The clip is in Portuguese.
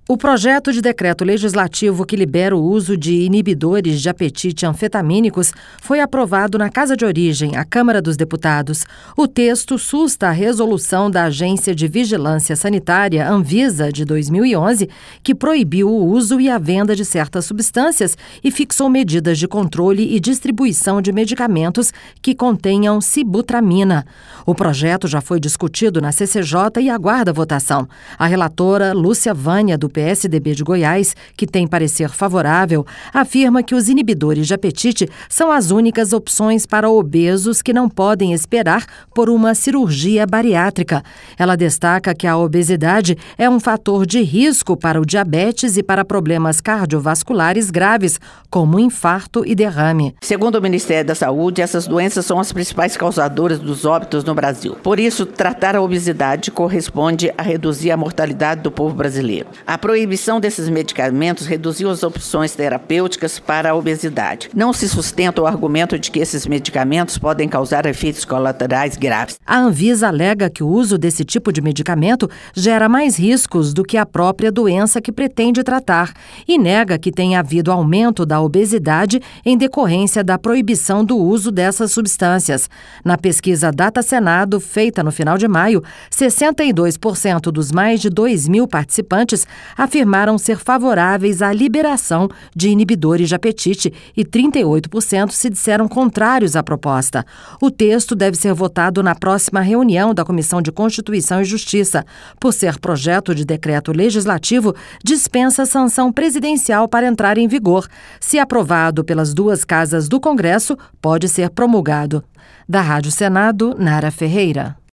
O projeto de decreto legislativo que libera o uso de inibidores de apetite anfetamínicos foi aprovado na Casa de Origem, a Câmara dos Deputados. O texto susta a resolução da Agência de Vigilância Sanitária, Anvisa, de 2011, que proibiu o uso e a venda de certas substâncias e fixou medidas de controle e distribuição de medicamentos que contenham sibutramina. O projeto já foi discutido na CCJ e aguarda votação. A relatora Lúcia Vânia, do PSDB de Goiás, que tem parecer favorável, afirma que os inibidores de apetite são as únicas opções para obesos que não podem esperar por uma cirurgia bariátrica. Ela destaca que a obesidade é um fator de risco para o diabetes e para problemas cardiovasculares graves, como infarto e derrame. Segundo o Ministério da Saúde, essas doenças são as principais causadoras dos óbitos no Brasil. Por isso, tratar a obesidade corresponde a reduzir a mortalidade do povo brasileiro. A proibição desses medicamentos reduziu as opções terapêuticas para a obesidade. Não se sustenta o argumento de que esses medicamentos podem causar efeitos colaterais graves. A Anvisa alega que o uso desse tipo de medicamento gera mais riscos do que a própria doença que pretende tratar e nega que tenha havido aumento da obesidade em decorrência da proibição do uso dessas substâncias. Na pesquisa Data Senado, feita no final de maio, 62% dos mais de 2.000 participantes afirmaram ser favoráveis à liberação de inibidores de apetite e 38% se disseram contrários à proposta. O texto deve ser votado na próxima reunião da Comissão de Constituição e Justiça. Por ser projeto de decreto legislativo, dispensa sanção presidencial para entrar em vigor. Se aprovado pelas duas casas do Congresso, pode ser promulgado. Da Rádio Senado, Nara Ferreira.